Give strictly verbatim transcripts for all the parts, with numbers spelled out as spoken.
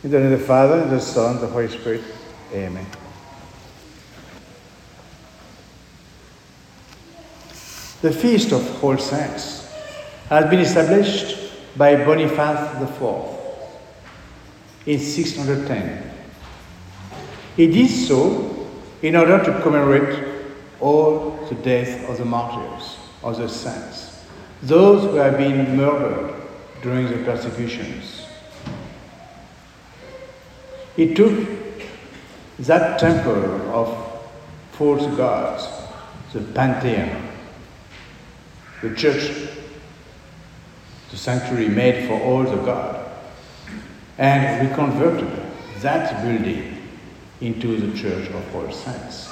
In the name of the Father, and the Son, and the Holy Spirit. Amen. The Feast of All Saints has been established by Boniface the Fourth in six hundred ten. He did so in order to commemorate all the death of the martyrs, of the saints, those who have been murdered during the persecutions. He took that temple of false gods, the Pantheon, the church, the sanctuary made for all the gods, and reconverted that building into the Church of All Saints.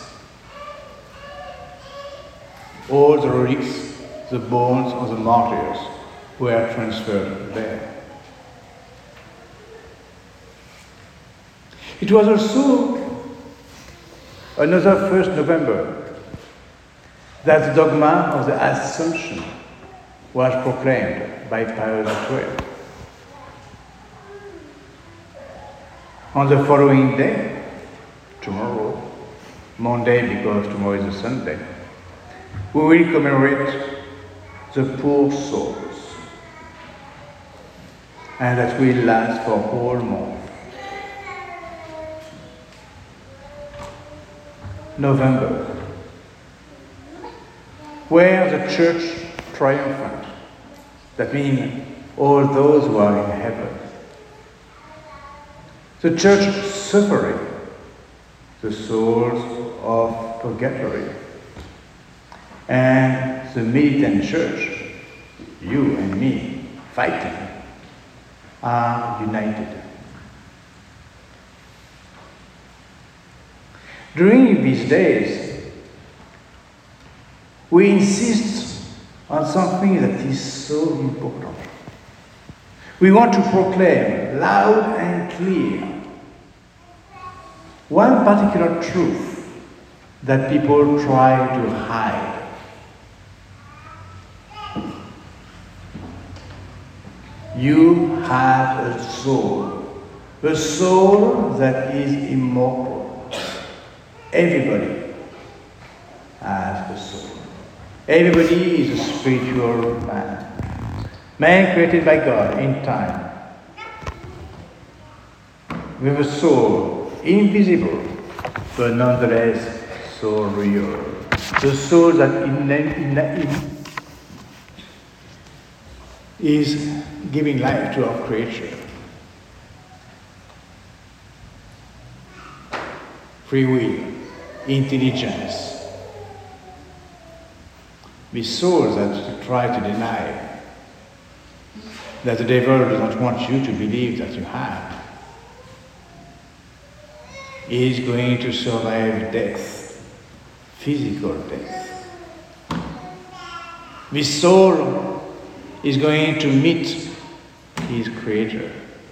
All the relics, the bones of the martyrs, were transferred there. It was also another first November that the dogma of the Assumption was proclaimed by Pius the Twelfth. On the following day, tomorrow, Monday because tomorrow is a Sunday, we will commemorate the poor souls, and that will last for a whole month. November, where the Church triumphant, that means all those who are in heaven, the Church suffering, the souls of purgatory, and the militant Church, you and me, fighting, are united. During these days, we insist on something that is so important. We want to proclaim loud and clear one particular truth that people try to hide. You have a soul, a soul that is immortal. Everybody has a soul. Everybody is a spiritual man. Man created by God in time. With a soul, invisible, but nonetheless so real. The soul that in, in, in, is giving life to our creature. Free will, intelligence. These souls that try to deny, that the devil does not want you to believe that you have, is going to survive death, physical death. This soul is going to meet his Creator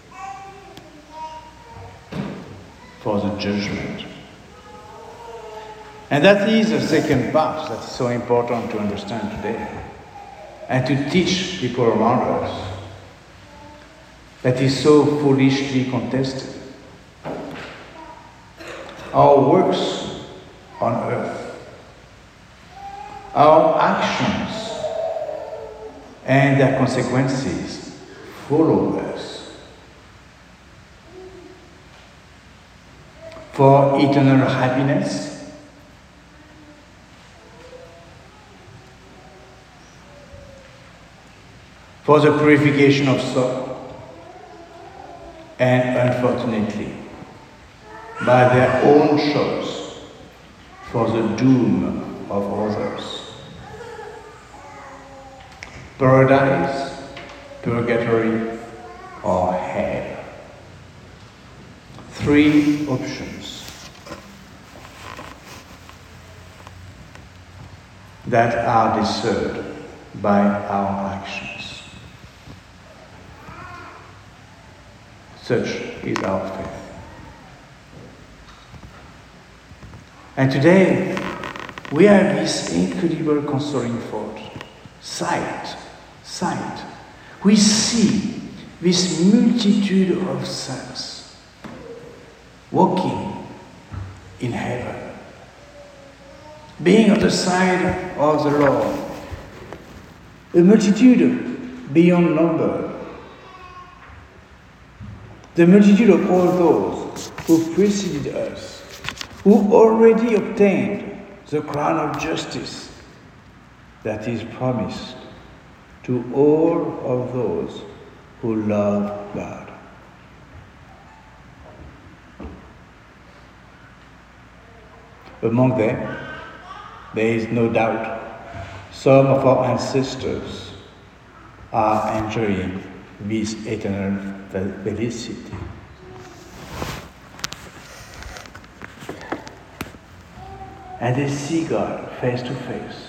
for the judgment. And that is the second part that's so important to understand today and to teach people around us, that is so foolishly contested. Our works on earth, our actions and their consequences follow us. For eternal happiness, for the purification of soul, and unfortunately, by their own choice, for the doom of others. Paradise, purgatory, or hell. Three options that are discerned by our actions. Such is our faith. And today, we have this incredible consoling thought. Sight, sight. We see this multitude of saints walking in heaven, being on the side of the Lord. A multitude beyond number. The multitude of all those who preceded us, who already obtained the crown of justice that is promised to all of those who love God. Among them, there is no doubt some of our ancestors are enjoying this eternal felicity. And they see God face to face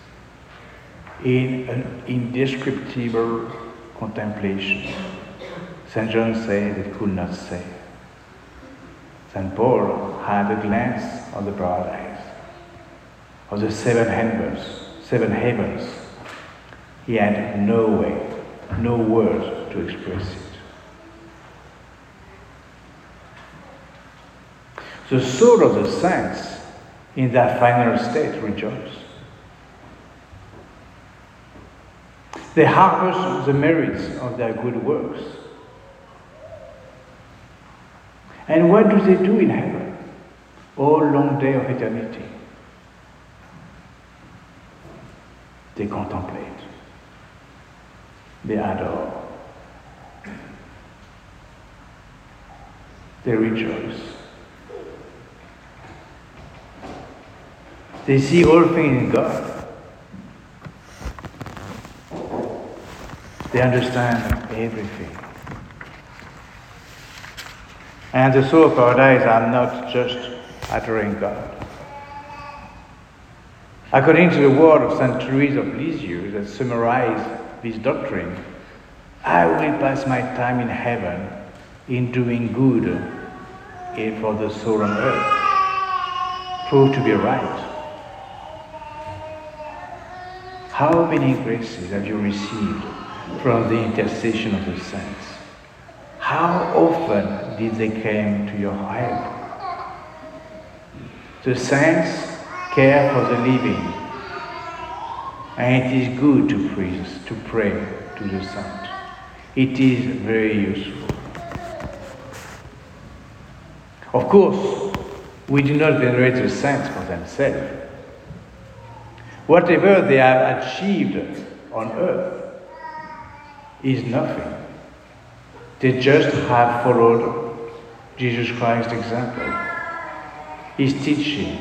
in an indescribable contemplation. Saint John said they could not say. Saint Paul had a glance of the paradise, of the seven heavens, seven heavens. He had no way, no words to express it. The soul of the saints in that final state rejoice. They harvest the merits of their good works. And what do they do in heaven? All long day of eternity. They contemplate. They adore. They rejoice. They see all things in God. They understand everything. And the soul of paradise are not just adoring God. According to the word of Saint Therese of Lisieux that summarizes this doctrine, I will pass my time in heaven in doing good for the soul on earth. Prove to be right. How many graces have you received from the intercession of the saints? How often did they come to your help? The saints care for the living, and it is good to pray, to pray to the saint. It is very useful. Of course, we do not venerate the saints for themselves. Whatever they have achieved on earth is nothing. They just have followed Jesus Christ's example, his teaching.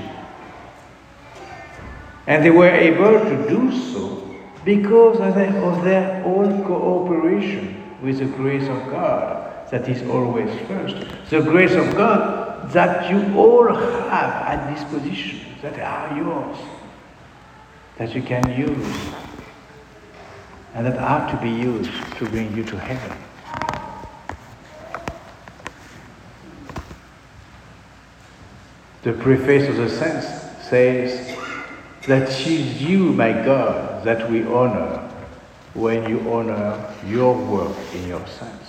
And they were able to do so because of their, of their own cooperation with the grace of God that is always first. The grace of God that you all have at disposition, that are yours, that you can use, and that are to be used to bring you to heaven. The preface of the saints says that it is you, my God, that we honor when you honor your work in your saints.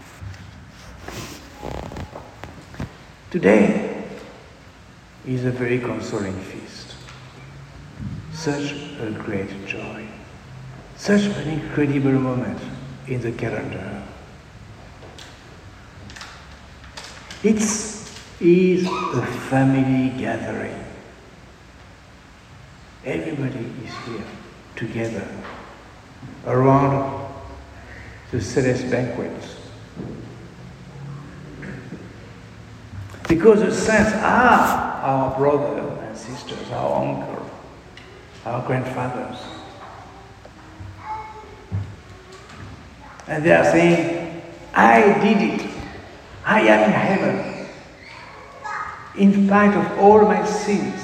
Today is a very consoling feast. Such a great joy. Such an incredible moment in the calendar. It is a family gathering. Everybody is here together around the celeste banquets. Because the saints are our brothers and sisters, our uncles, our grandfathers. And they are saying, I did it. I am in heaven. In spite of all my sins,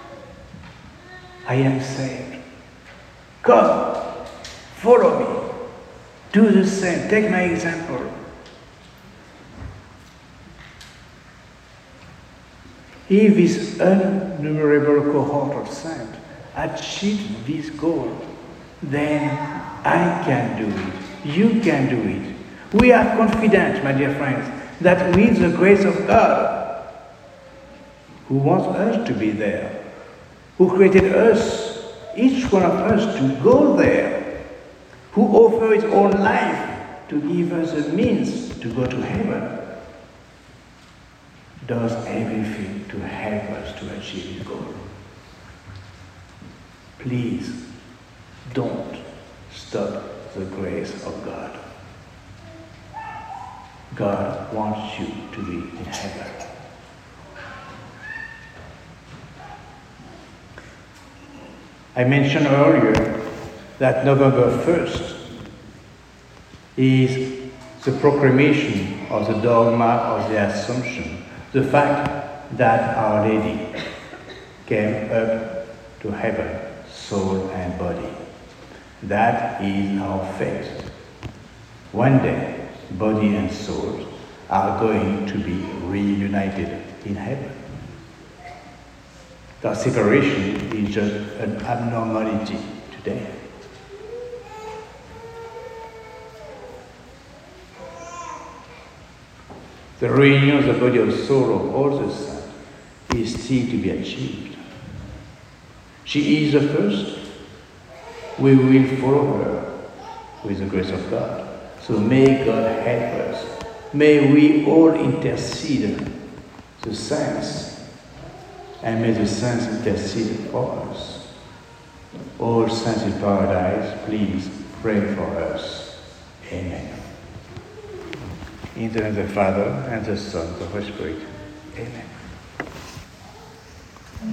I am saved. Come, follow me. Do the same. Take my example. If this innumerable cohort of saints achieve this goal, then I can do it. You can do it. We are confident, my dear friends, that with the grace of God, who wants us to be there, who created us, each one of us, to go there, who offers his own life to give us the means to go to heaven, does everything to help us to achieve his goal. Please don't stop the grace of God. God wants you to be in heaven. I mentioned earlier that November first is the proclamation of the dogma of the Assumption, the fact that Our Lady came up to heaven, soul and body. That is our faith. One day, body and soul are going to be reunited in heaven. The separation is just an abnormality today. The reunion of the body and soul of all the saints is still to be achieved. She is the first. We will follow her with the grace of God. So may God help us. May we all intercede the saints, and may the saints intercede for us. All saints in paradise, please pray for us. Amen. In the name of the Father, and the Son, and the Holy Spirit. Amen.